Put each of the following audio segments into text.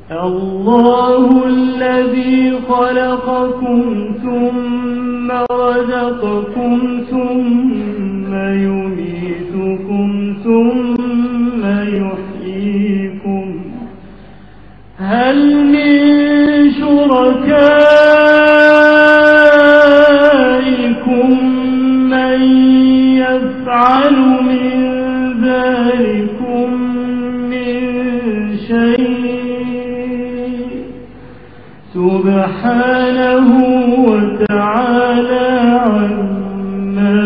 الله الذي خلقكم ثم رزقكم ثم يميتكم ثم يحييكم هل من شركائكم من يفعل من ذلكم من شيء سبحانه وتعالى عما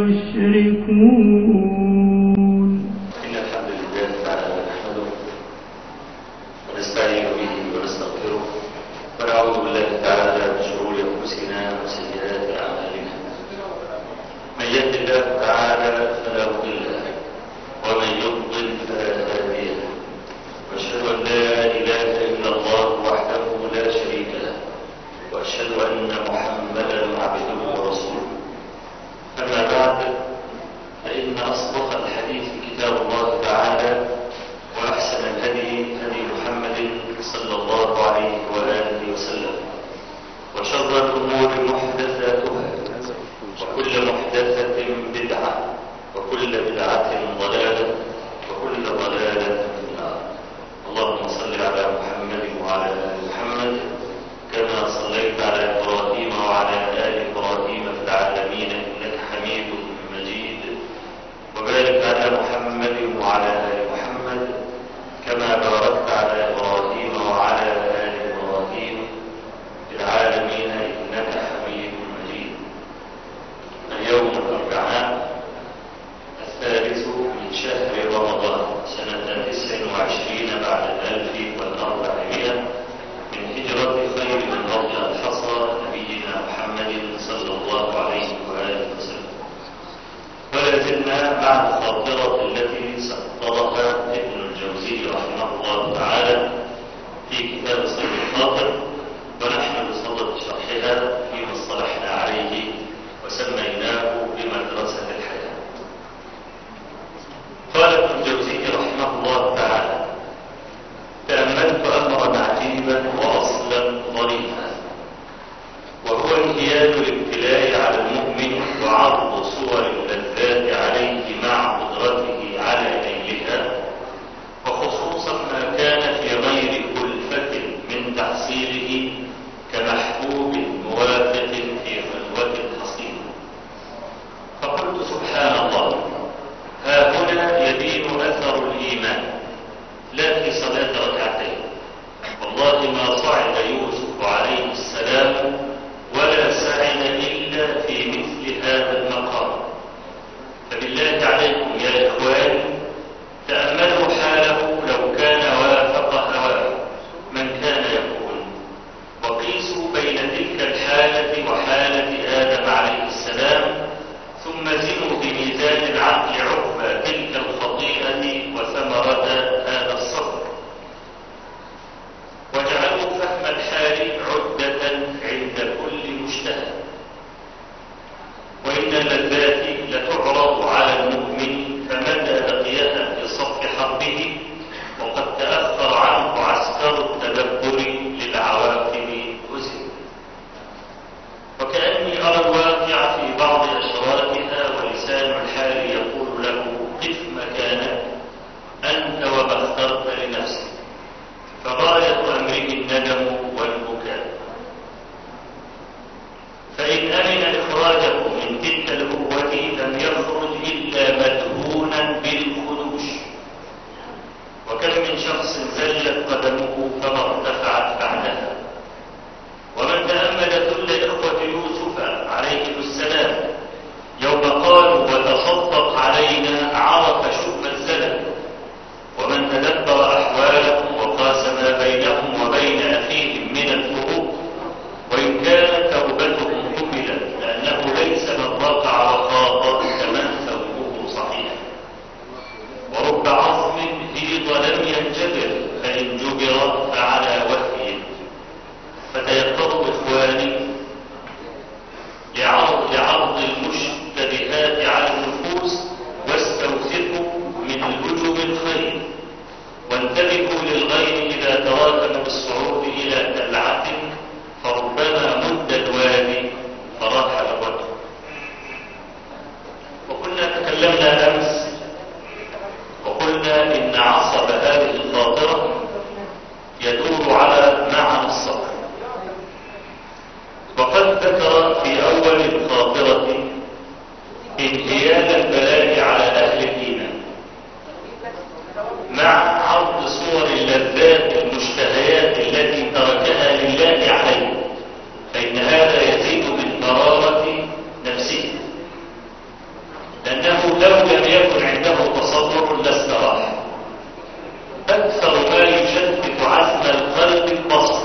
يشركون. إن الحمد لله تعالى نحمده ونستعين به ونستغفره ونعوذ بالله تعالى من شرور أنفسنا وسيئات أعمالنا. من يهد الله تعالى فلا مضل له ومن يضلل فلا هادي له، وأشهد أن لا إله إلا الله وحده لا شريك له، وأشهد أن محمدا عبده ورسوله. أما بعد، فإن أصدق الحديث كتاب الله تعالى، وأحسن الهدي هدي محمد صلى الله عليه وآله وسلم، وشر الأمور محدثاتها، وكل محدثة بدعة، وكل بدعة ضلالة، وكل ضلالة في النار. اللهم صل على محمد وعلى آل محمد كما صليت على إبراهيم وعلى آل إبراهيم في العالمين إنك حميد مجيد، وبارك على محمد وعلى آل محمد كما باركت على إبراهيم وعلى آل إبراهيم في العالمين إنك حميد مجيد. اليوم الأربعاء 3 من شهر رمضان سنة 29 بعد 1400 من هجرة خير من رضي الحصى نبينا محمد صلى الله عليه وآله وسلم. ولا زلنا مع الخاطرة التي سطرها ابن الجوزي رحمه الله تعالى في كتاب صيد الخاطر، ونحن بصدد شرحها فيما اصطلحنا عليه وسميناه بمدرسة الحياة. قال ابن الجوزي رحمه الله تعالى: تأملت أمرا عجيبا وأصلا ظريفا، وهو انقياد الابتلاء على المؤمن وعرض صور اللذات عليه مع قدرته على نيلها، وخصوصا ما كان في غير كلفة من تحصيله كمحبوب موافق في خلوة حصينة. فقلت سبحان الله، ها هنا يبين أثر الإيمان لا في صلاة ركعتين. والله ما صعد يوسف عليه السلام ولا سعد إلا في مثل هذا المقام. فبالله عليكم يا إخواني، تأملوا حاله لو كان وافق هواه من كان يقول، وقيسوا بين تلك الحالة وحالة آدم عليه السلام، ثم زنوا بميزان العقل عقبى تلك الخطيئة وثمرة هذا الصبر، وجعلوا فهم الحال عدة عند كل مجتهد. وإن اللذات لتعرض على المؤمن فمتى لقيها في صف حربه وقد تأخر عنه عسكر التدبر للعواقب هزم. وكأني أرى الواقع في بعض أشرارها ولسان الحال يقول له: قف مكانك أنت وما اخترت لنفسك. فغاية أمره الندم والبكاء. فإن أمن إخراجه من تلك الهوة لم يخرج إلا مدهونا بالخدوش. وكم من شخص زلت قدمه فما ارتفعت بعدها. ومن تأمل كل إخوة يوسف عليهم السلام يوم قالوا وتصدق علينا عرف شؤم الزلل. ومن تدبر أحوالهم وقاس ما بينهم وبين أخيهم من الفروق، وإن كانت توبتهم قبلت لأنه ليس من رقع وخاطر كمن ثوبه صحيح. ورب عظم هيض لم ينجبر، فإن جبر الصعود إلى تلعة فربما مد الوادي فراح الرجل. وكنا تكلمنا أمس وقلنا إن عصب هذه الخاطرة يدور على معنى الصبر، وقد ذكر في أول الخاطرة انهيال البلاء على أهل الإيمان مع عرض صور اللذات المشتهيات التي تركها لله عليه، فإن هذا يزيد من مرارة نفسه، لأنه لو لم يكن عنده تصبر لاستراح. أكثر ما يشتت عزم القلب البصر،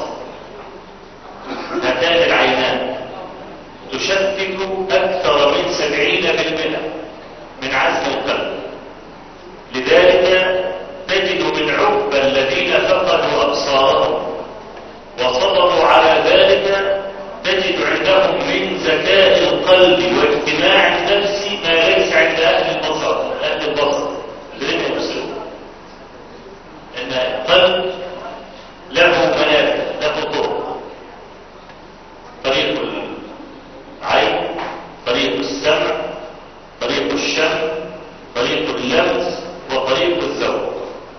هاتان العينان تشتت أكثر من 70% من عزم القلب. لذلك تجد من عقبى الذين فقدوا أبصارهم وصبروا على ذلك تجد عندهم من ذكاء القلب واجتماع النفس ما ليس عند أهل البصر الذين يبصرون. إن القلب له منافذ، له طرق، طريق العين، طريق السمع، طريق الشم، طريق اللمس، وطريق الذوق.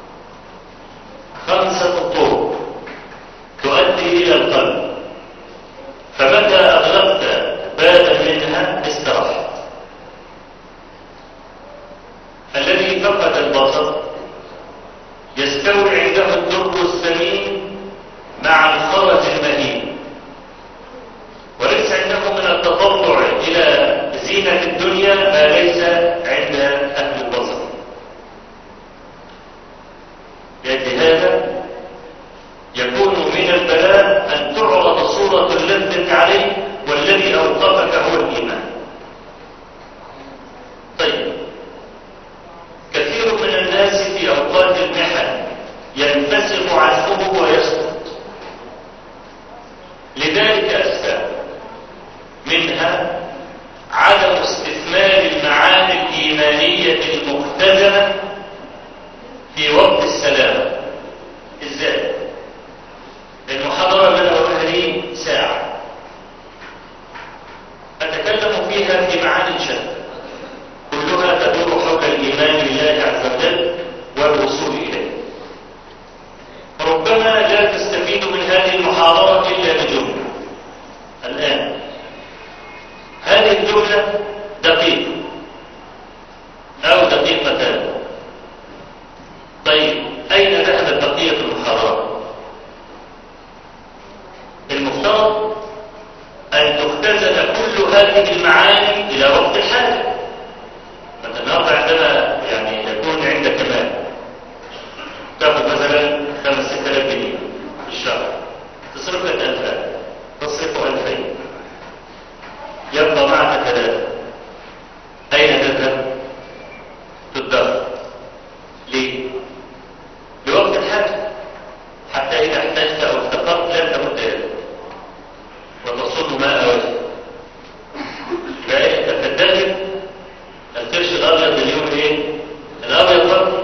5 طرق تؤدي إلى القلب، فمتى أغلقت بابا منها استراحت. الذي فقد البصر يستوي عنده الدرب الثمين مع الخرج المهين، وليس عنده من التطلع إلى زينة الدنيا ما ليس عند أهل البصر. لهذا يكون من البلاء أن تعرض صورة اللذة عليه والذي أوقفك هو الإيمان. طيب، كثير من الناس في أوقات المحن ينفسخ عزمه ويسقط لذلك أسباب، منها عدم استثمار المعاني الإيمانية المختزنة في وقت السلامة. إزاي؟ المحاضرة اللي أنا بقولها دي ساعة أتكلم فيها في معاني شتى كلها تدور حول الإيمان بالله عز وجل والوصول إليه. ربما لا تستفيد من هذه المحاضرة إلا بجملة. الآن هذه الجملة دقيقة أو دقيقتان. طيب، أين ذهبت بقية المحاضرة؟ المفترض أن تختزن كل هذه المعاني إلى وقت الحاجة. مثلا النهارده عندما يكون عندك مال تاخذ مثلا 5-6,000 جنيه في الشهر، تصرف لك 2000، تصرف 2000، يبقى معك 3. أين تذهب؟ تدخر. ليه؟ لوقت الحاجة، حتى إذا احتجت أو افتقرت لن تمد يدك وتصل ماء وجهك. فأنت تدخر القرش الأبيض اليوم إيه؟ الأبيض برضه.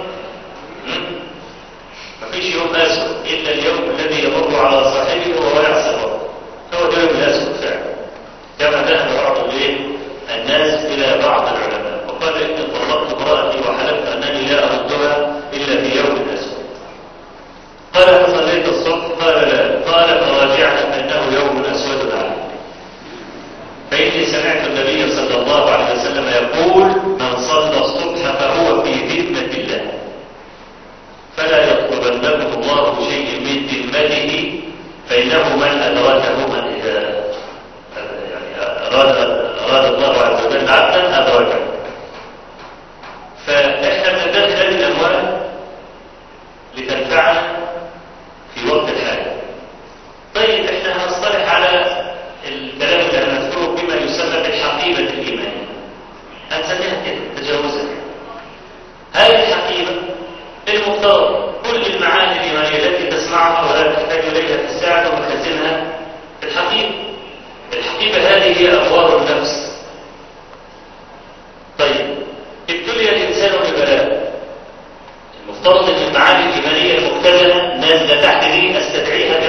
مفيش يوم أسود إلا اليوم الذي يمر على صاحبه وهو يعصي الله، هو ده اليوم الأسود فعلا. كما ذهب بعض الناس إلى بعض العلماء وقال إن طلقت امرأتي وحلفت أنني لا أردها إلا في يوم أسود. قال فصليت الصبح؟ قال لا. قال فراجعها فإنه يوم أسود عليك. فإني سمعت النبي صلى الله عليه وسلم يقول: من صلى الصبح فهو في ذمة الله، فلا يطلبنكم الله شيء من ذمته، فإنه من أدركه من إذا أراد الله عز وجل عبدا أدركه. فإحنا بندخل الأموال لتنفعنا في وقت الحاجة. طيب، إحنا هنصطلح على الكلام اللي هنذكره بما يسمى بالحقيبة الإيمانية، هنسميها كده تجاوزا. هذه الحقيبة المفترض كل المعاني الإيمانية التي تسمعها ولا تحتاج إليها في الساعة ومخزنها في الحقيبة. الحقيبة هذه هي أموار النفس. طيب، ابتلي الإنسان ببلاء، المفترض أن المعاني الإيمانية المختزنة نازلة تحت دي أستدعيها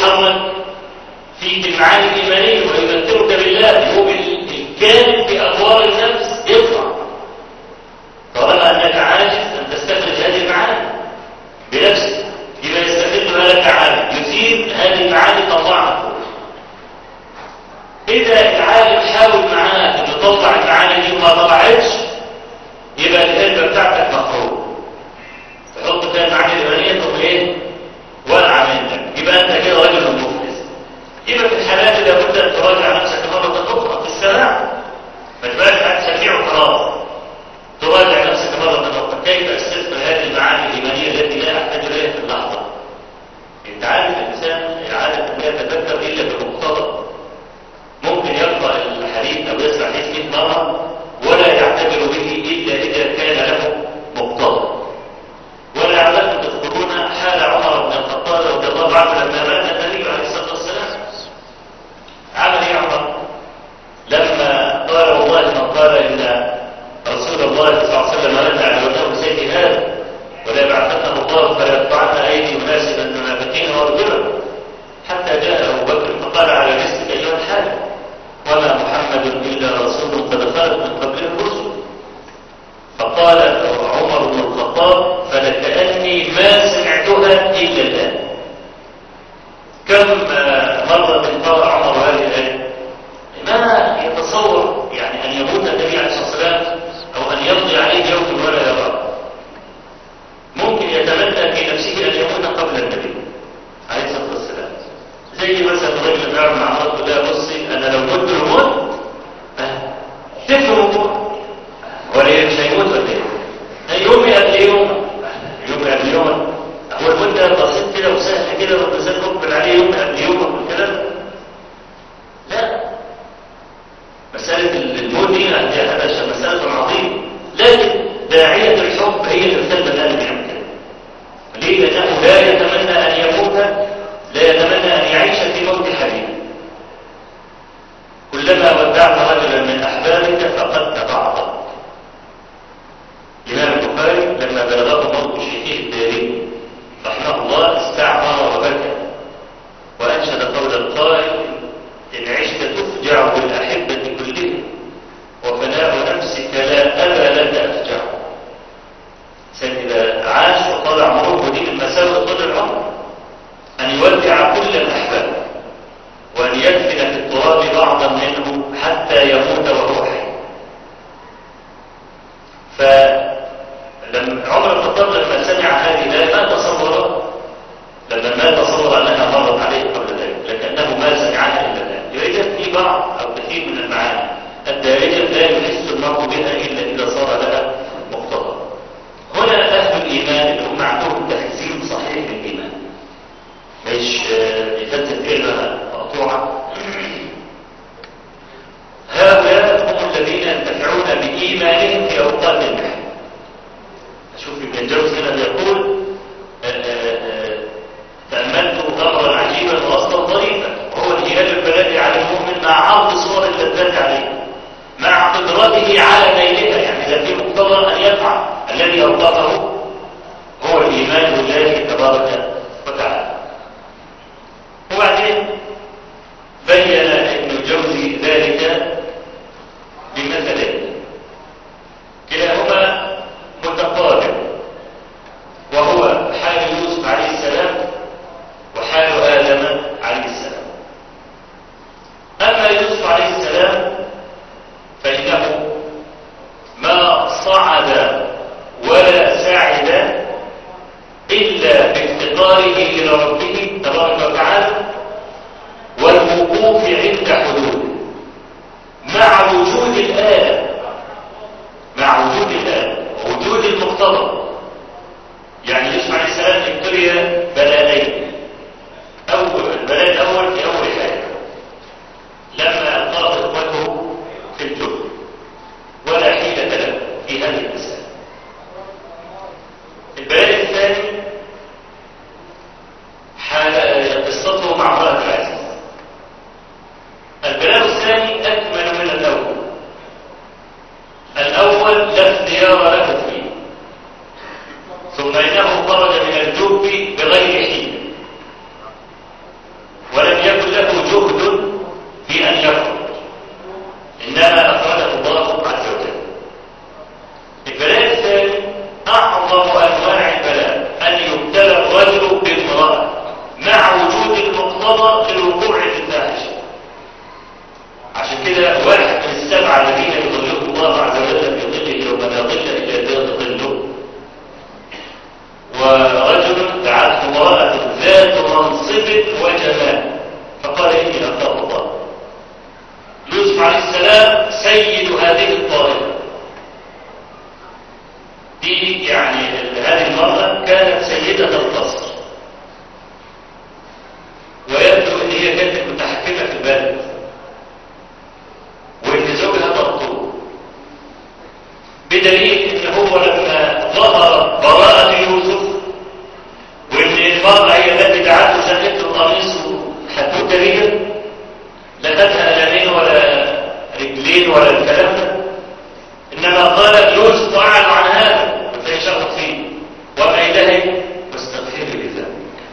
يتحرك فيك المعاني الإيمانية ويذكرك بالله، يقوم الكامل في أبواب النفس يطلع. طالما أنك عاجز أن تستخرج هذه المعاني بنفسك، يبقى يستخرجها لك عالم يثير هذه المعاني طلعها فوق. إذا العالم حاول معاك أن يطلع المعاني دي وما طلعتش، يبقى الهربة بتاعتك مخروج. تحط فيها المعاني الإيمانية تقول إيه؟ وقع منك، يبقى أنت كده رجل مفلس. يبقى في الحالات اللي لابد أن تراجع نفسك مرة أخرى في السماع، ما تبقاش هتسميع وخلاص. تراجع نفسك مرة أخرى، كيف أستثمر هذه المعاني الإيمانية التي لا أحتاج إليها في اللحظة؟ أنت عارف الإنسان عادة أن لا يتذكر إلا بمقتضى. ممكن يقرأ الحديث أو يسمع حديث 100 مرة ولا يعتبر به إلا إذا كان له مقتضى. ولعلكم تذكرون حال عمر بن الخطاب رضي الله عنه لما مات النبي عليه الصلاة والسلام. عمل إيه عمر؟ لما قال والله من قال إن رسول الله صلى الله عليه وسلم رد على وجهه سيف هذا ولا يبعثنه الله فيقطعن أيدي أناس من المنافقين وارجلهم، حتى جاء أبو بكر فقال على رزقك أيها الحاج، وما محمد إلا رسول قد خلت من قبله الرسل. فقال عمر بن الخطاب فلكأني ما سمعتها إلا الآن. كم مرة قال عمر هذه الآية؟ ما يتصور يعني أن يموت النبي عليه الصلاة والسلام أو أن يمضي عليه يوم ولا يراه. ممكن يتمنى في نفسه أن يموت قبل النبي عليه الصلاة والسلام. زي مثلا رجل يعمل مع مرته لا بصي أنا لو كنت الموت تفهم ولا مش هيموت ولا ايه؟ يوم قبل يوم، يوم قبل يوم، هو الموت ده بسيط كده وسهل كده والإنسان مقبل عليه يوم قبل يوم والكلام؟ لا، مسألة الموت دي هذا مسألة عظيمة، لكن داعية الحب هي اللي بتخلي القلب يعمل كده. ليه؟ لأنه لا يتمنى أن يموت، لا يتمنى أن يعيش في موت حبيبه. كلما ودعت رجلا من أحبابك فقد بعضك. الإمام البخاري لما بلغه موت شيخه الداري رحمه الله استعمر وبكى وأنشد قول القائل إن عشت تفجع بالأحبة كلهم وفناء نفسك لا أبا لك أفجع. إذا عاش وطال عمره ودي من مساوئ طول العمر أن يودع كل الأحباب وأن يدفن في التراب بعضا منه حتى يموت وهو حي. فلما عمر بن الخطاب لما سمع هذه الآية ما تصور أنها مرت عليه قبل ذلك، لكنه ما سمعها إلا الآن. يوجد في بعض أو كثير من المعاني الدارجة لا يحس المرء بها إلا إذا صار لها مقتضى. هنا أهل الإيمان اللي هم عندهم تحسين صحيح للإيمان، مش يفتت كلمة مقطوعة. هؤلاء هم الذين ينتفعون بإيمانهم في أوقات المحن. أشوف ابن الجوزي هنا بيقول تأملت أمرا عجيبا وأصلا ظريفا، وهو الهلال البلدي على المؤمن مع عرض صور اللذات عليه مع قدرته على نيلها. يعني إذا في مقتضى أن يفعل الذي أوقفه هو الإيمان بالله تبارك وتعالى. وبعدين مقتضى للوقوع في الفاحشه. عشان كده واحد من السبعه الذين يظلهم الله عز وجل في ظله يوم لا ظل الا ظله، ورجل دعته امراه ذات منصب وجمال فقال اني اخاف الله. يوسف عليه السلام سيد هذه الطائفه دي، يعني هذه المرأة كانت سيدة القصر، ويبدو ان هي كانت متحكمة في البلد، وان زوجها مقتول، بدليل ان هو لما ظهر براءة يوسف وان المرأة هي التي دعته سنة القميص حدوته ليها، لا خدها قلمين ولا رجلين ولا الكلام ده، انما قال يوسف اعلن عن هذا فهي شغلت فيه وما إلهي واستغفري لله.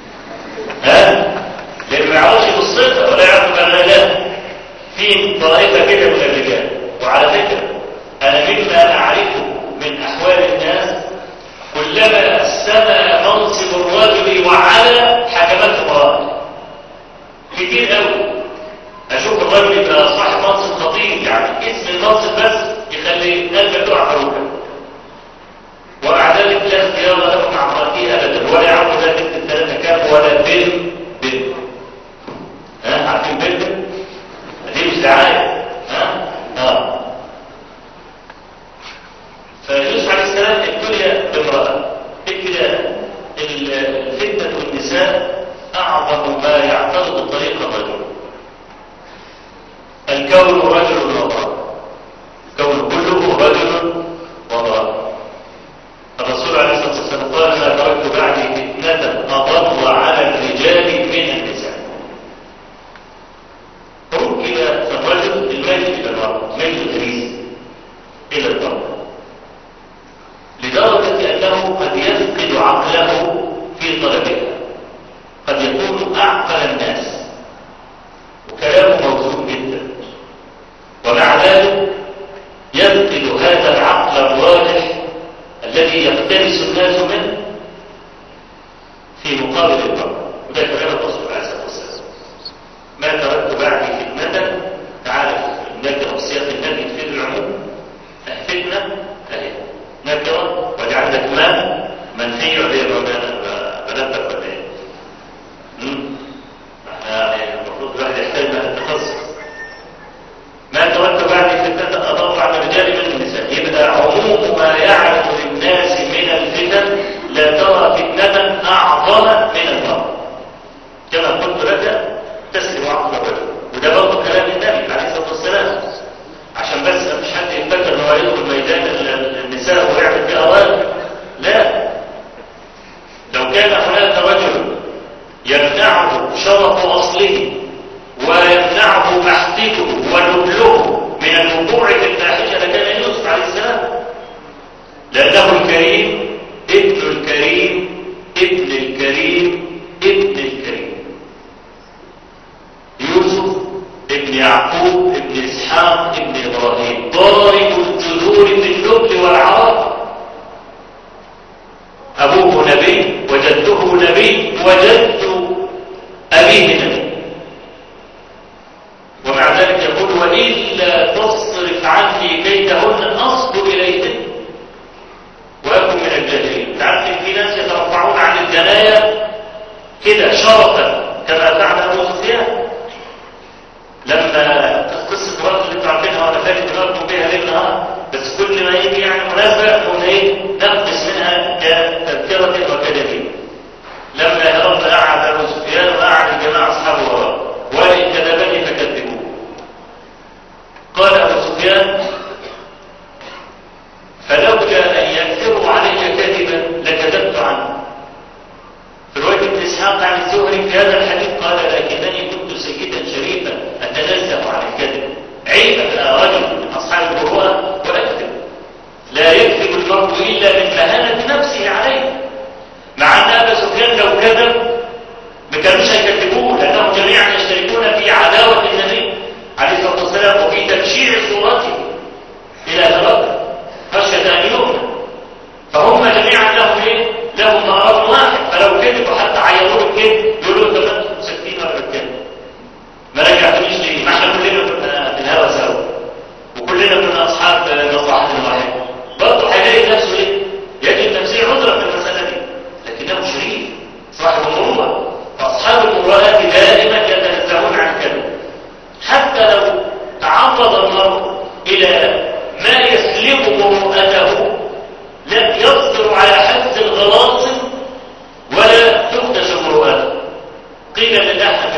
لأنه ما يعرفش بالصدق ولا يعرف بالرجال. في طائفة كده من الرجال، وعلى فكرة أنا مما أعرفه من أحوال الناس كلما سمى منصب الرجل وعلى حكمته امرأة كتير قوي. أشوف الرجل يبقى صاحب منصب خطير، يعني اسم المنصب بس يخلي قلبك تقع في ركبه، ومع ذلك لا اختيار له مع امرأته ابدا، ولا يعرف ذلك الثلاثه كام ولا بن. عارفين بن؟ دي مش دعايه. فيوسف عليه السلام ابتلي بامراه. كده الفتنه والنساء اعظم ما يعترض طريق الرجل. الكون رجل وضع، الكون كله رجل وضع. الرسول عليه الصلاة والسلام قال ما تركت بعدي فتنة أضل على الرجال من النساء. ركب الرجل الميل إلى المرأة، ميل الغريز إلى المرأة، لدرجة أنه قد يفقد عقله في طلبها، قد يكون أعقل الناس وكلامه موزون جدا، ومع ذلك يفقد هذا العقل الراجح الذي يقتبس الناس منه في مقابل المرء. وده كلام الرسول عليه الصلاه والسلام. ما تركت بعدي فتنه، تعالى نكره بسياق النبي في العموم، فتنه اهي نكره وجعلت ما منهي عليه بنبذك ولا ايه؟ المفروض الواحد يحتاج ما التخصص. ما تركت بعدي فتنه اضر على الرجال من النساء، يبقى عموم ما يعرف للناس من الفتن لا ترى فتنه اعظم من المرء. كما قلت لك تسلم عقل الرجل، وده برضه كلام النبي عليه الصلاه والسلام، عشان بس مش حد يفكر انه هيدخل ميدان النساء ويعمل فيه اوامر. لا، لو كان هناك رجل يمنعه شرف اصله ويمنعه محتته ونبله من الوقوع في الفاحشه لكان يوسف عليه السلام، لانه الكريم ابن الكريم ابن الكريم ابن الكريم. يوسف ابن يعقوب ابن اسحاق ابن ابراهيم، ضارب الجذور في النبل والعراق. ابوه نبي وجدته نبي وجد ابيه نبي، ومع ذلك يقول وإلا تصرف عني كيدهن أصب إليهن وأكن من الجاهلين. تعرف في ناس يترفعون عن الجناية كده شرفا كما فعل أبو سفيان لما قصة الرجل اللي تعرفينها وأنا فارق دماغكم بها ليل نهار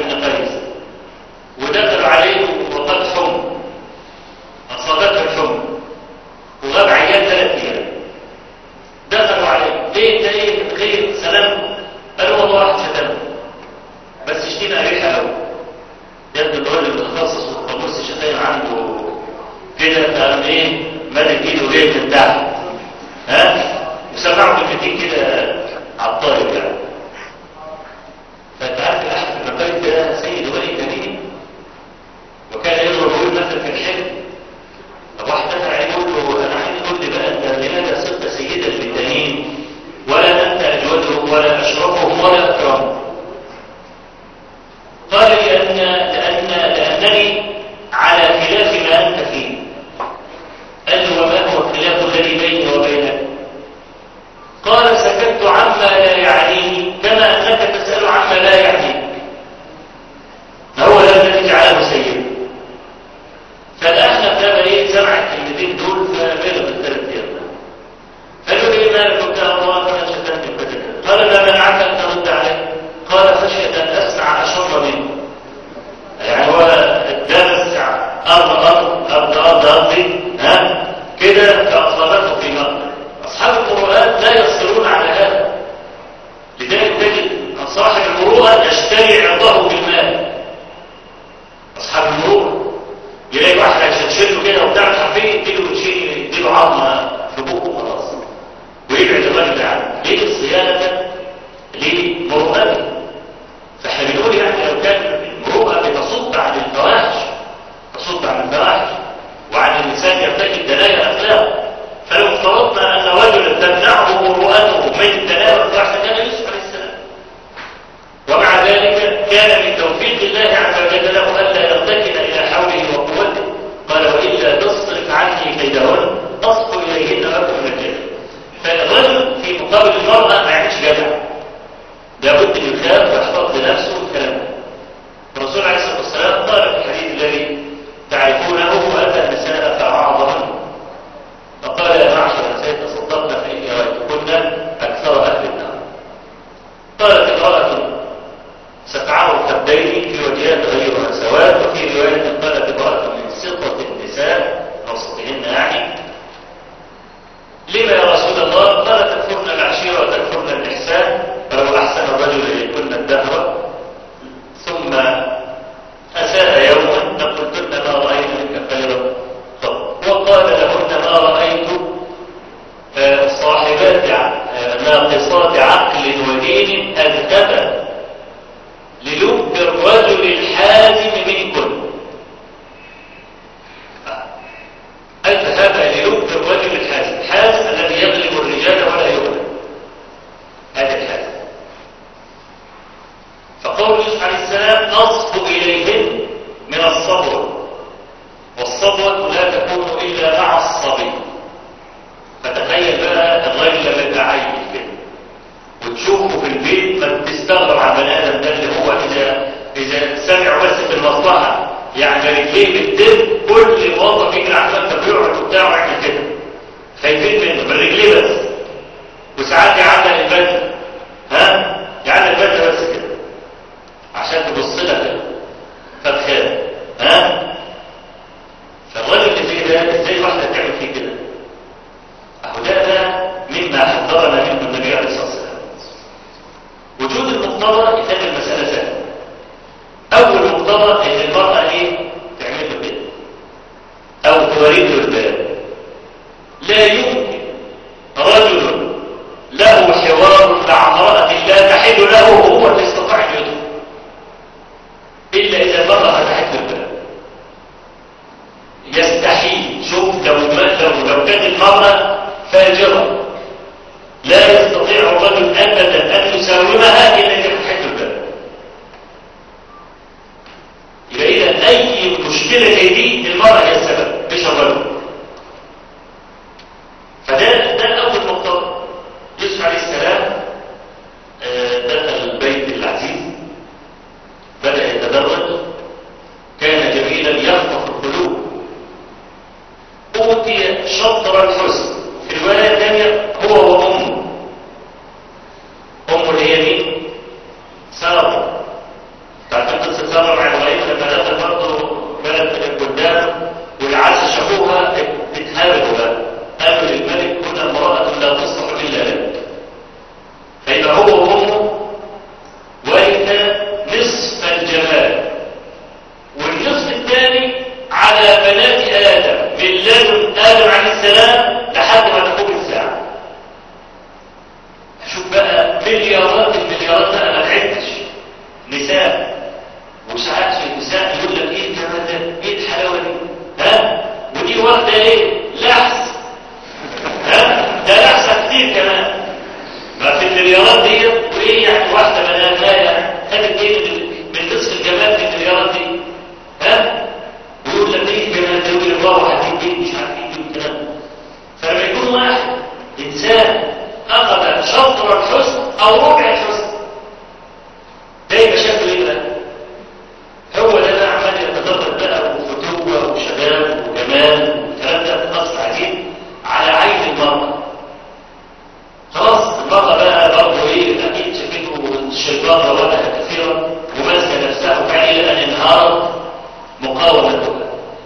بن قيس، ودخلوا عليه وقد حمى، أصابته الحمى وغاب عيان 3 أيام. دخلوا عليه، ليه انت ايه من غير سلام؟ قالوا والله واحد شتمه بس اشتينا ريحه قوي. يبدو الراجل المتخصص في القاموس الشتايم عنده كده، فقام ايه مادد ايده جاي من تحت، وسمعوا كلمتين كده على الطاير يعني. فانت عارف الاحد بن قيس ده سيد ولي كريم، وكان يضرب يقول مثلا في الحلم. طب واحد دخل عليه يقول له انا عايز تقول لي بقى انت لماذا صرت سيدا للتانيين ولا انت اجودهم ولا اشرفهم ولا اكرمهم؟ قال لانني على خلاف ما انت فيه. قال له وما هو الخلاف الذي بيني وبينك؟ قال سكت عما لا يعنيني كما انك تسال عما لا يعنيك. هو ده الذي جعله سيدا. فالاحنف ده ايه سمع الكلمتين دول فبلغ ال3 ايام. قالوا لي مالك قلت الله فانا شتمت كذا. قال ما منعك ان ترد عليه؟ قال خشيه ان اسمع اشر منه. يعني هو الدرس ارض كده فاخرجه في مقتل. اصحاب القرآن لا يصرون على هذا، لذلك تجد ان صاحب المروءه يشتري عرضه بالمال. اصحاب المروءه يلاقي واحد هيشتشله كده وبتاع حرفيا يديله عظمه في بوقه خلاص ويبعد الراجل ده عنه. ليه؟ الصيانه لمروءته. فاحنا بنقول يعني لو كان المروءه بتصد عن الفواحش، تصد عن الفواحش وعن الانسان يرتكب دنايا اخلاقه، فلو افترضنا ان رجلا تمنعه مروءته من تناول الفواحش كان يوسف عليه السلام. ومع ذلك كان من توفيق الله عز وجل له الا يرتكن الى حوله وقوته. قال والا تصرف عني كيدهن تصف اليهن ركب الجنه. فالرجل في مقابل المراه ما يعملش جدع، لابد ان يخاف ويحتفظ لنفسه والكلام ده. الرسول عليه الصلاه والسلام قال في الحديث الذي تعرفونه واتى النساء فاعظهن فقال يا معشر النساء تصدقن فاني رايتكن اكثر اهل النار. قالت امراه سفعه الخدين في وجهات غيرها سواد، وفي روايه قالت امراه من سطه النساء وسطهن يعني لما يا رسول الله؟ قال تكفرن العشيره وتكفرن الاحسان فلو احسن الرجل اليكن الدهر ثم اساء يوما لقلتن ما رايت منك خيرا. وقال لهن ما رايت صاحبات ناقصات عقل ودين اذهب للب الرجل الحازم منكن. اذهب للب الرجل الحازم، الحازم الذي يغلب الرجال ولا يغلب، هذا الحازم. فقول يوسف عليه السلام اصب اليهن من الصبوه، والصبوه لا تكون الا مع الصبي. فتخيل بقى الراجل لما يبقى عيل كده وتشوفه في البيت ما تستغرب على بني ادم ده اللي هو اذا سمع بس في المصلحه يعني رجليه بتدب كل موظف يجري على المكتب يقعد وبتاع ويعمل كده، خايفين منه بالرجليه بس. وساعات يعلق البدله، يعلق البدله بس كده عشان تبص لها كده فتخاف. فالراجل اللي فيه ده ازاي واحده تعمل فيه كده؟ اهو ده مما حذرنا منه النبي عليه الصلاه والسلام. وجود المقتضى يخلي المساله سهله. اول مقتضى ان المراه تعمل له كده او تورد له الباب. لا يمكن رجل له حوار مع امراه لا تحل له وهو اللي يستطيع ان يدخل الا اذا المراه فتحت له الباب. يستحيل. شوف لو كانت المراه فاجره لا يستطيع الرجل ابدا ان يساومها الا اذا فتحت له الباب. يبقى اذا اي مشكله زي دي المراه هي السبب مش الرجل. فده اول مقتضى. يوسف عليه السلام دخل البيت العزيز بدا يتدرج، كان جميلا يخطف القلوب، اوتي شطر الحسن. في الروايه الثانيه هو وامه. امه اللي هي مين؟ ساره. تعرفين قصه تتسرع مع ابراهيم لما دخل برضه بلد قدام والعز شافوها اتهابوا بقى، قالوا للملك هنا امرأة لا تصلح الا لك. فيبقى هو وامه ورث نصف الجمال، والنصف الثاني على بنات ادم من لدن ادم عليه السلام لحد ما تقوم الساعه. شوف بقى مليارات المليارات بقى ما تعدش نساء، وساعات في النساء يقول لك ايه الجمال ده، ايه الحلاوه دي، ها ودي واخده ايه لحس، ها ده لحسه كتير كمان ما في المليارات دي. وايه يعني واحده بنات يعني خدت ايه من نصف الجمال في المليارات دي، ها ويقول لك ايه الجمال ده، يقول لك الله هتدي مش عارف ايه والكلام. فلما يكون واحد انسان اخذ شطر الحسن او ربع الحسن ده يبقى شكله ايه بقى؟ هو ده بقى عمال يتدرب بقى وفتوه وشباب وجمال والكلام ده اصل عجيب على عين المرأة. خلاص المرأة بقى برضه ايه اكيد شافته الشيطان رواتها كثيرا وماسكه نفسها وكان الى ان انهارت مقاومتها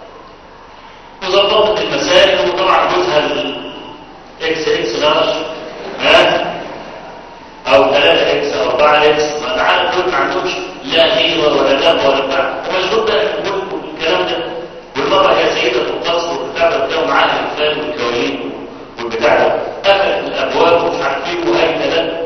وظبطت المسائل. وطبعا جوزها الاكس لارج او 3 اكس او 4 اكس، ما تعالى دول ما عندهمش لا غيره ولا دم ولا بتاع، ومشغول بقى بالكلام ده. والمرأة هي سيدة القصر والبتاع ده وبتاع معاها الفال والكوالين والبتاع ده، قفلت الابواب ومش عارف ايه وهيئة ده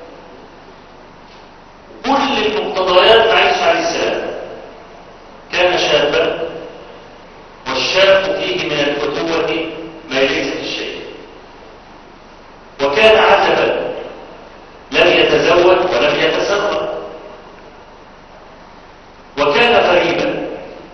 كل المقتضيات مع عيسى عليه السلام. كان شابا والشاب فيه من الفتوة ما ليس في الشيء، وكان عزبا لم يتزوج ولم يتسرب، وكان غريبا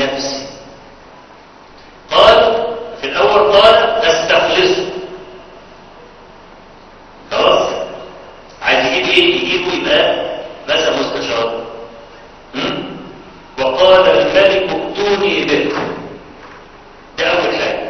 بنفسي. قال في الأول قال أستخلصه، خلاص عايز يجيب ايه؟ يجيبه يبقى مثلا مستشار. وقال الملك ائتوني به، ده أول حاجة.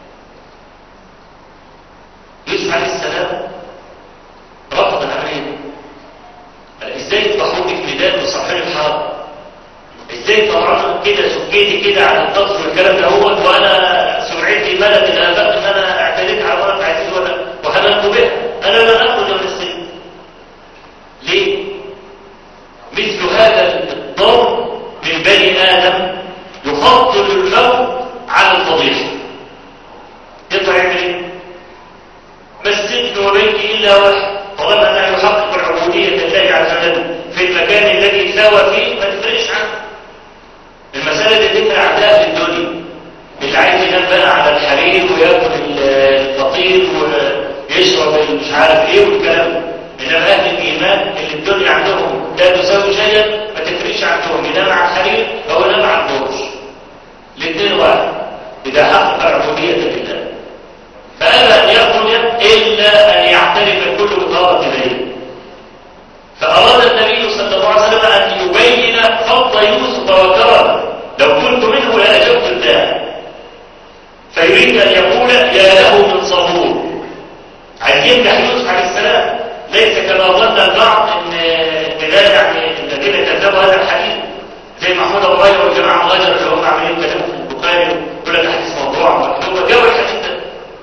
يوسف عليه السلام رفض العملية دي. قال ازاي تضحوني في ميدان وصحيح الحرب؟ ازاي طلعنا كده سكيتي كده على القصر والكلام ده هو، وانا سمعتي بلد الاباء ان انا اعتديت على مرات عزيز وحملت بها، انا لا اخرج من السجن. ليه؟ مثل هذا الضرب من بني ادم يفضل الموت على الفضيحه. يطلع يعمل ايه؟ ما السجن وبيتي الا واحد، طالما انه يحقق عبوديه الله عز وجل في المكان الذي ساوى فيه ما تفرقش عنه. المسألة دي تبقى أعداء في الدنيا، اللي عايز ينام بقى على الحرير وياكل الفطير ويشرب مش عارف ايه والكلام ده. انما اهل الايمان اللي الدنيا عندهم لا تساوي شيئا ما تفرقش عنهم، ينام على الحرير او ينام على الفرش، الاثنين واحد اذا حقق عبودية لله. فأبى أن يخرج إلا أن يعترف كل بطاقة إليه. فأراد النبي صلى الله عليه وسلم أن يبين فضل يوسف وكرمه، لو كنت منه لأجبت الداعي. فيريد أن يقول يا له من صبور، عايز يمدح يوسف عليه السلام، ليس كما ظن البعض ان ده يعني الذين كذبوا هذا الحديث زي محمود ابو هريره والجماعه الغجر اللي هم عاملين كلام في البخاري يقول لك حديث موضوع مكتوب، جاوا الحديث ده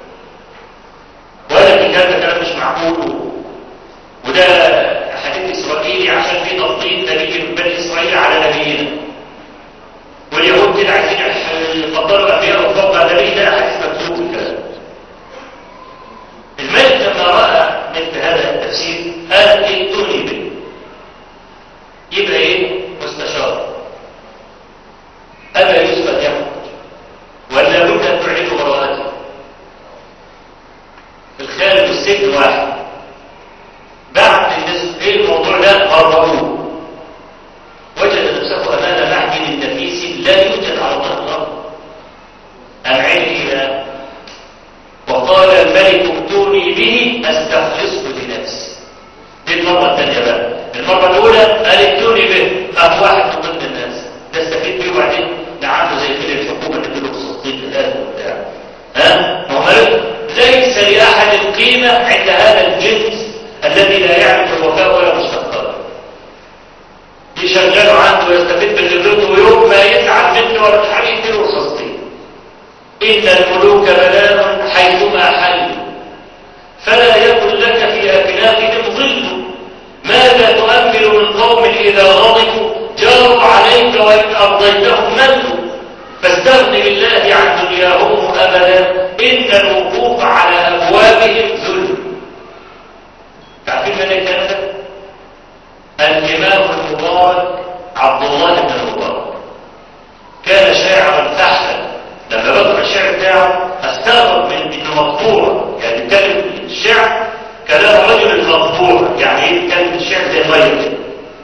ولكن هذا كلام مش معقول، وده حديث اسرائيلي عشان فيه تفضيل نبي من بني اسرائيل على نبينا، واليهود كده عايزين يفضلوا انبياء وفوق نبي، ده حديث مكتوب الكلام. الملك لما راى مثل هذا التفسير قال ائتوني به، يبقى ايه؟ مستشار. ابى يوسف ان يخرج ولا بد ان تعيد براءته. الخارج والسجن واحد. بعد ايه الموضوع ده هربوه، وجد نفسه امام معدن نفيس لا يوجد على ظهر الارض. العلم وقال الملك ائتوني به استخلصه لنفسي. دي المره الثانيه بقى. المره الاولى قال ائتوني به، قام واحد من ضمن الناس ده استفيد بيه وبعدين نعمله زي كده الحكومه اللي له خصوصيه الان وبتاع. ما هو ليس لاحد قيمه عند هذا الجنس الذي لا يعرف الوفاء ولا مشتقاته. يشغله عنده ويستفيد بخبرته، ويوم ما يزعل منه ولا مش عارف يديله خصوصيه. إن الملوك بلاء حيثما حلوا فلا يكن لك في أكنافهم ظل. ماذا تؤمل من قوم إذا غضبوا جاروا عليك وإن أرضيتهم ملوا. فاستغن بالله عن دنياهم أبدا، إن الوقوف على أبوابهم ذل. تعرفين من الكلام ده؟ الإمام المبارك عبد الله بن المبارك كان شاعرا فحلا. لما بقرأ الشعر بتاعه استغرب من انه مقطوع، يعني بيتكلم الشعر كلام رجل مقطوع، يعني ايه بيتكلم الشعر زي الميه كده.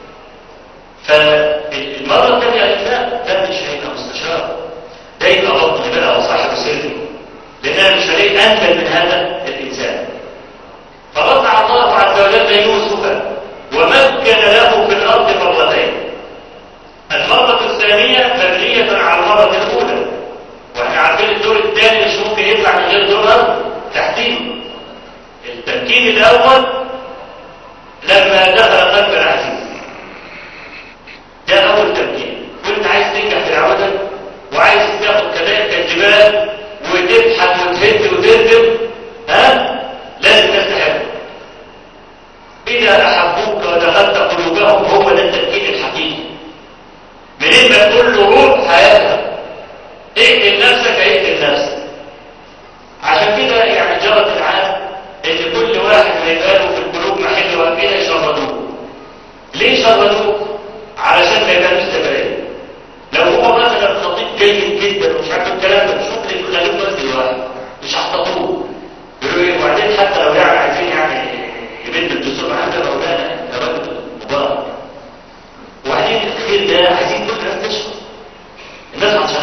فالمره الثانيه قالت لا، ده مش هيبقى مستشار، ده يبقى بطن بقى او صاحب سر، لان انا مش هلاقي انبل من هذا الانسان. فرفع الله عز وجل يوسف ومكن له في الارض مرتين. المره الثانيه مبنيه على المره الاولى، واحنا عارفين الدور الثاني مش ممكن يطلع من غير دور تحتيه. التمكين الاول لما دخل قلب العزيز، ده اول تمكين. وانت عايز تنجح في العوده وعايز تاخد كذلك الجبال وتبحث وتهد وتردم، لازم تستحق. اذا احبوك ودخلت قلوبهم هو ده التمكين الحقيقي. منين ما تقول له روح هيذهب، اقتل نفسك هيقتل نفسك. عشان كده يعني جرت العادة ان كل واحد هيبقى له في القلوب محل وكده يشردوه. ليه شردوه؟ علشان ما يبقاش سبعين. لو هو مثلا خطيب جيد جدا ومش عارف الكلام ده، مش ممكن يخلوه مسجد واحد، مش هيحتطوه. وبعدين حتى لو يعني عايزين يعني يبدوا الدستور معاه ده مولانا يا راجل مبارك. وبعدين الخير ده عايزين كل الناس تشرب. الناس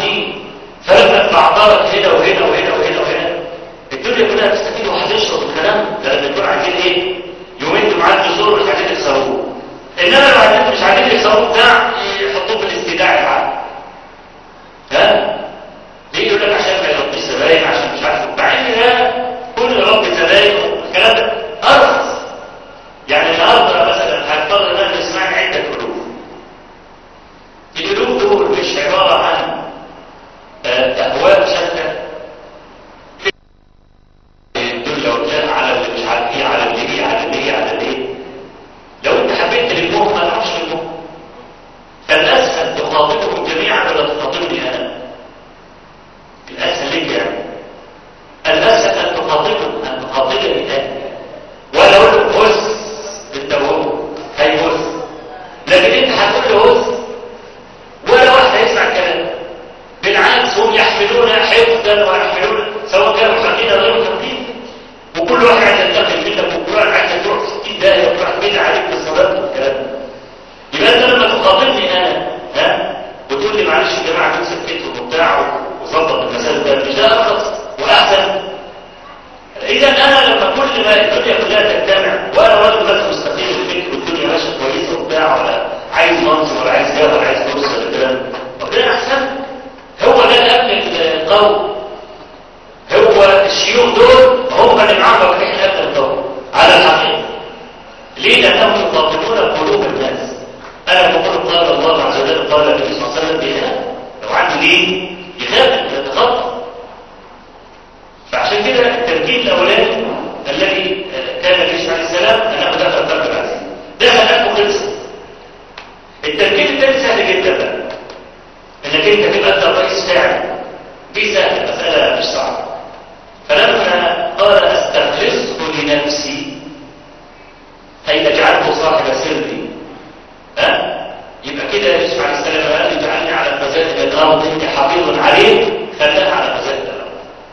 أخاطبكم جميعا ولا تخاطبني أنا؟ الأسهل لك يعني. الأسهل أن تخاطبني أنا. ولا أقول له بص أنت وهو هيبص، لكن أنت هتقول له بص ولا واحد هيسمع الكلام. بالعكس هم يحملون حقدا ويحملون سواء كانوا حقين أو غير حقين، وكل واحد عايز ينتقل منك، وكل واحد عايز تروح 60 داهية وتروح تبيع عليك بالصلاة والكلام ده. يبقى أنت لما تخاطبني أنا وتقول لي معلش يا جماعة دول سكتهم وبتاع وظبط المسائل ده، مش ده أرخص وأحسن؟ إذا أنا لما كل ما الدنيا كلها تجتمع وأنا راجل بس مستقيم الفكر والدنيا ماشية كويسة وبتاع، ولا عايز منصب ولا عايز جاه ولا عايز فلوس ولا الكلام، طب ده أحسن. هو ده الأمن القوي. هو الشيوخ دول هم اللي معاهم مفاتيح الأمن القوي على الحقيقة. ليه؟ لأنهم يخاطبون قلوب الناس. أنا بقول قال الله عز وجل قال النبي صلى الله عليه وسلم بيخاف. لو عنده دين يخاف يتخطى. فعشان كده التركيب الأولاني الذي كان النبي عليه السلام أنه دخل قلب العزيز دخل أنه قدس. التركيب الثاني سهل جدا بقى، انك انت تبقى انت رئيس فاعل، دي سهله، مساله مش صعبه. فلما قال استخلصه لنفسي اي اجعله صاحب سري، يبقى كده يوسف عليه السلام قال اجعلني على خزائن الارض انت حفيظ عليه، خلاها على خزائن الارض.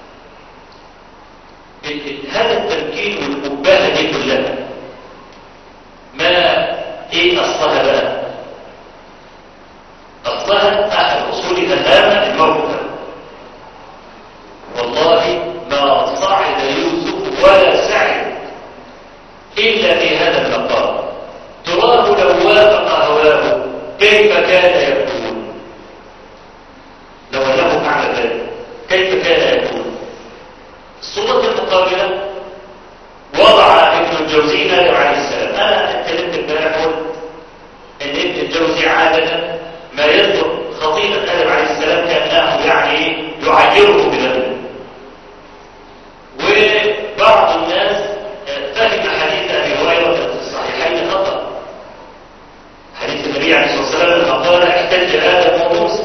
هذا التركيب والقباله دي كلها ما ايه اصلها بقى؟ أصلها أحد أصولها الهامة الموقف. والله ما صعد يوسف ولا سعد إلا في هذا المقام. تراه لو وافق هواه كيف كان يكون؟ لو له معنى ذلك كيف كان يكون؟ الصورة المقابلة وضع ابن الجوزي عليه السلام. أنا اتكلمت امبارح قلت إن ابن الجوزي عادة ما يذكر خطيب آدم عليه السلام كأنه يعني يعيره بذنبه. وبعض الناس فهم حديث أبي هريرة في الصحيحين خطأ. حديث النبي عليه الصلاة والسلام لما قال احتج آدم وموسى،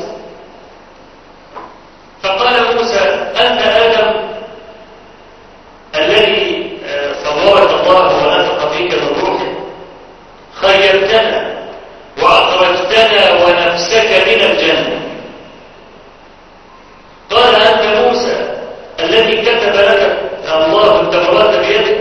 فقال موسى أنت آدم الذي صورك الله ونفخ فيك من روحه، خيرتنا وأخرجتنا ونفسك من الجنة. قال أنت موسى الذي كتب لك الله التوراة بيدك،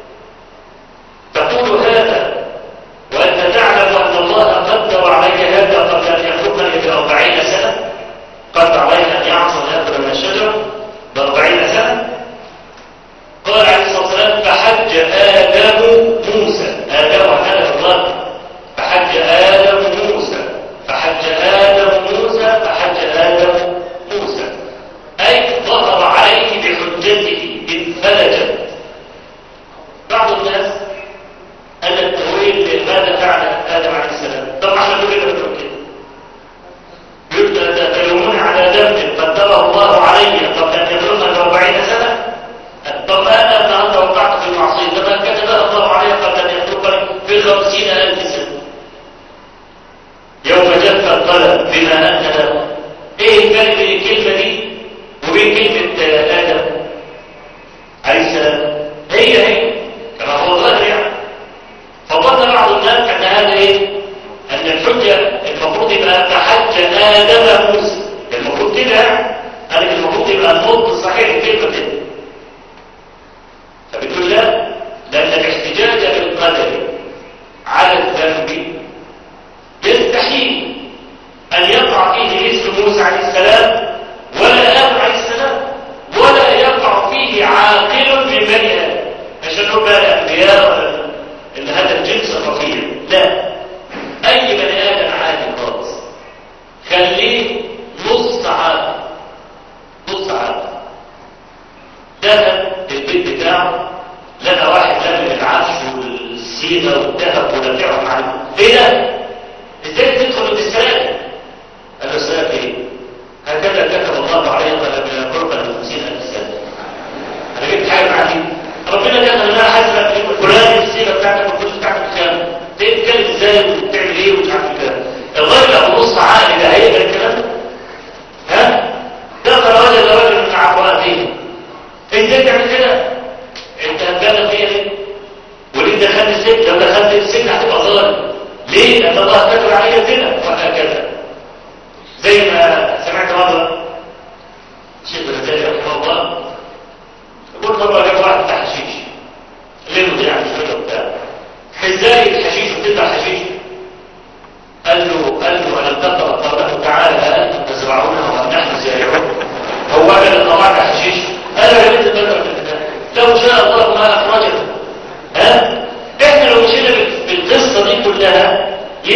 تقول هذا وأنت تعلم أن الله قدر علي هذا قبل أن يخلقني ب40 سنة، قدر علي أن يعصر هذا من الشجرة ب40 سنة. قال عليه الصلاة والسلام فحج آدم موسى، آدم وحده الله، فحج آدم موسى، فحج آدم موسى، فحج آدم موسى، أي ظهر عليه بحجته انفلجت. بعض الناس أن التأويل ماذا فعل آدم عليه السلام؟ طبعا احنا كلنا بنقول كده، يقول تتلومون على ذنب قدره الله علي قبل أن يخلقني ب40 سنة. طب أنا النهارده وقعت في المعصية، لما كتبها الله علي قبل أن يخلقني في 50,000 سنة. يوم جف القلم بما أنت له. ايه الفرق بين الكلمة دي وبين كلمة آدم عليه السلام؟ هي كما هو ظاهر يعني. فظن بعض الناس أن هذا ايه؟ أن الحجة المفروض يبقى فحج آدم موسى، المفروض كده يعني، المفروض يبقى النطق الصحيح الكلمة كده. فبتقول لا، لأن الاحتجاج بالقدر على الذنب يستحيل أن يقع فيه مثل موسى عليه السلام ولا آدم عليه السلام، ولا يقع فيه عاقل من بني آدم. عشان نقول بقى الأنبياء إن هذا الجنس الرفيع، لا، أي بني آدم عادي خالص خليه نص عاقل، نص عاقل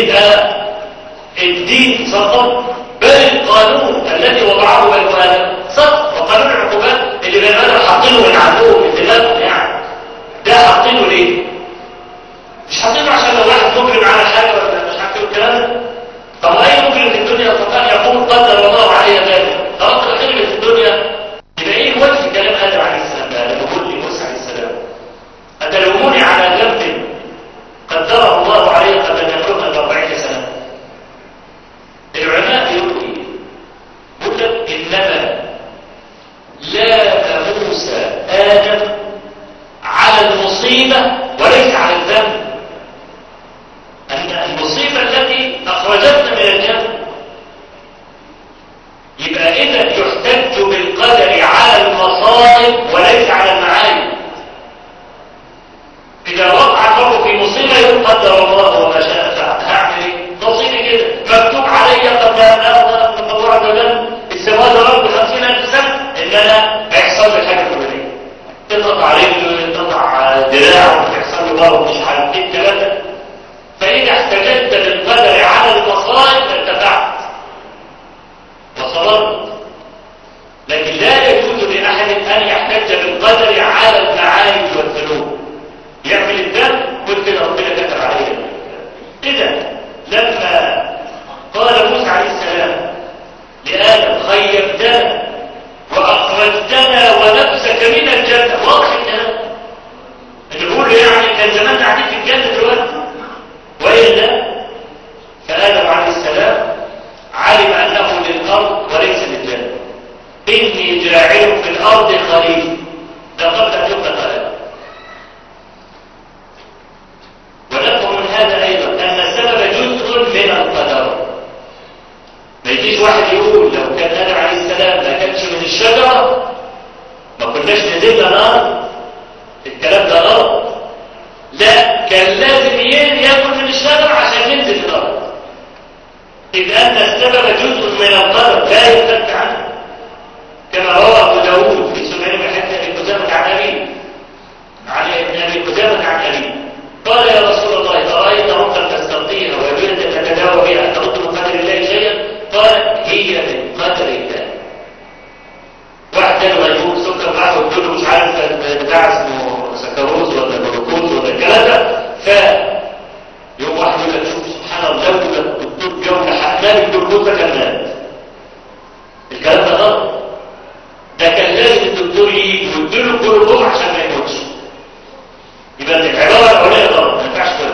يبقى الدين سقط، بل القانون الذي وضعه بنو ادم سقط. وقانون العقوبات اللي بنو ادم حاطينه من عندهم من دماغهم يعني، ده حاطينه ليه؟ مش حاطينه عشان لو واحد مجرم على حاجه ولا مش عارف الكلام ده. طب اي مجرم في الدنيا استطاع يقول قدر الله عليه ذلك؟ خلاص الخير في الدنيا. يبقى ايه وجه كلام ادم عليه السلام ده لما يقول لموسى عليه السلام اتلوموني على ذنب قدره الله عليه قبل ان يخلقنا ب40 سنه؟ العلماء يقولوا ايه؟ يقول لك انما لا موسى ادم على المصيبه وليس على الذنب. ان المصيبه التي اخرجتنا من الجنه. يبقى اذا يحتج بالقدر على المصائب وليس على المعايب. اذا وقع المرء في مصيبه يقول قدر الله وما شاء فعل، هعمل ايه؟ نصيبي كده مكتوب علي قبل ان اخذ من الله عز وجل السماوات والارض 50,000 سنه ان انا هيحصل لي حاجه فلانيه، تقطع رجله، تقطع دراعه، تحصل له ضرب مش عارف ايه الكلام ده. فاذا احتجت بالقدر على المصائب ارتفعت وصبرت. لكن لا يجوز لاحد ان يحتج بالقدر على المعايب والذنوب. يعمل الذنب قل كده ربنا كتب عليه. اذا لما قال موسى عليه السلام لآدم خيبتنا وأخرجتنا ونفسك من الجنة، واضح الكلام اللي بيقول يعني كان زمان قاعدين في الجنة دلوقتي، وإلا فآدم عليه السلام علم أنه للأرض وليس للجنة. إني جاعل في الأرض خليفة، ده قبل أن يخلق آدم. ونفهم من هذا أيضا أن السبب جزء من القدر. ما يجيش واحد يقول لو كان آدم عليه السلام ما كانش من الشجرة ما كناش نزلنا نار، الكلام ده غلط. لا، كان لازم ياكل من الشجرة عشان ينزل الأرض. إذ أن السبب جزء من القدر لا يفتك عنه، كما روى أبو داود في سنن بن أبي قدامة عن أبيه، عن ابن أبي قدامة عن أبيه قال يا رسول الله أرأيت ربك تستلقيها ويريد أن تتداوى بها ترد من قدر الله شيئا؟ قال هي من قدر الله. واحد كان غيبوب سكر معاه وقلت له مش عارف بتاع اسمه سكروز ولا جلوكوز ولا الكلام ده، يوم واحد يقول لك شوف سبحان الله لو الدكتور جوله حقناه الجلوكوز ده كان مات. الكلام ده غلط. ده كان لازم الدكتور يجي ويديله الجلوكوز عشان ما يموتش. يبقى العباره الاوليه غلط، ما ينفعش كده.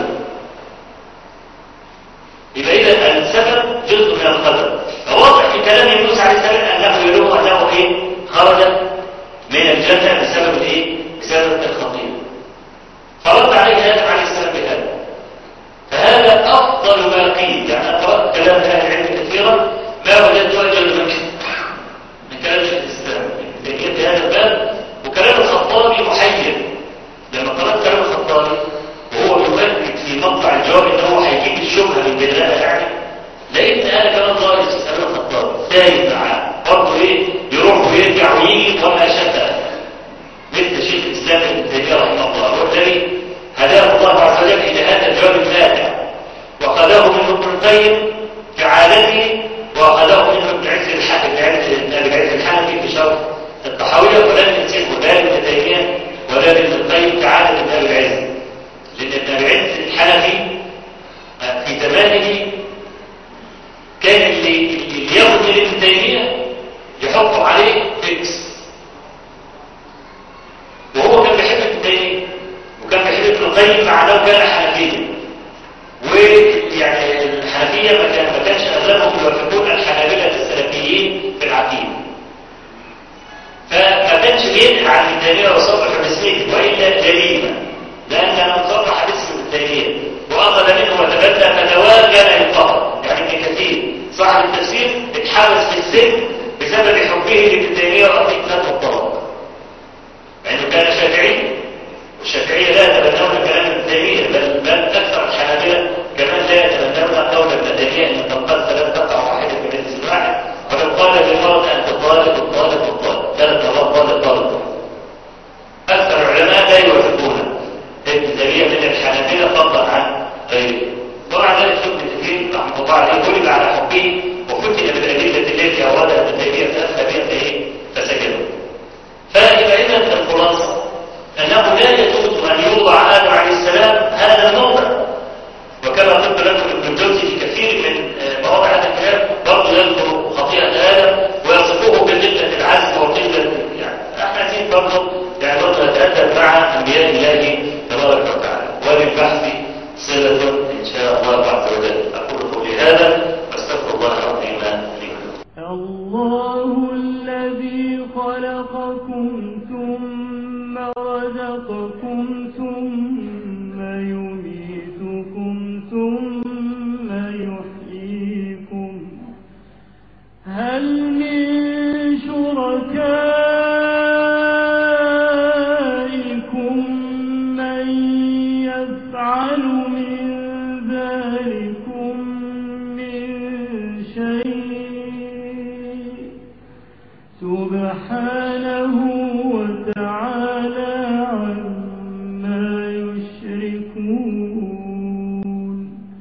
يبقى اذا السبب جزء من القدر. فواضح في كلام موسى عليه السلام انه يلوم انه ايه؟ خرج من الجنه بسبب ايه؟ بسبب الخطيئه. فرد عليه ادم عليه السلام بهذا. فهذا افضل ما قيل. يعني انا قرات كلام اهل العلم كثيرا ما وجدت اجل من كلام شيخ الاسلام في هذا الباب. وكلام الخطابي محير. لما قرات كلام الخطابي وهو يفكر في مقطع الجواب ان هو هيجيب الشبهه من دلاله يعني، لقيت انا كمان ضايع في كلام الخطابي دايم معاه برضه ايه؟ يروح ويرجع ويجي وما شاء مثل شيخ الاسلام ابن تيميه رحمه الله. والذي هداه الله عز وجل الى هذا الجواب الماتع، وخذاه منه ابن القيم في عادته، واخذاه منه ابن عز الحنفي في شرح الطحاويه، ولم يمسكه لا ابن تيميه ولا ابن القيم كعاده ابن ابي العز. لان ابن ابي العز الحنفي في زمانه كان اللي ياخذ من ابن تيميه يحط عليه فيكس، وهو كان بيحب ابن تيميه وكان بيحب ابن القيم مع انه كان حنفيا. ويعني الحنفيه ما كانش اغلبهم يوافقون الحنابلة السلفيين في العقيده، فما كانش بينقل عن ابن تيميه وصرح باسمه والا جريمه، لان من صرح باسم ابن تيميه واخذ منه وتبنى فتواه كان ينتقد. يعني ابن كثير صاحب التفسير اتحبس في السجن بسبب حبه لابن تيميه وقت كتاب الطلاق، مع انه كان شافعي، والشافعيه لا يتبنون كلام ابن تيميه، بل اكثر الحنابله كمان لا يتبنون قول ابن تيميه ان الطلقات لا تقع واحده في مجلس واحد، ولو قال للمرأة انت طالب الطالب والطالب ثلاث مرات طالب طالب. اكثر العلماء لا يوافقون ابن تيميه من الحنابله فضلا عن غيره. طبعا ذلك ابن حبه وفتن بالأدلة التي أورادها ابن تيمية فأفتى بها فسجدوا. فيبقى إذا الخلاصة أنه لا يجوز أن يوضع آدم عليه السلام هذا الموضع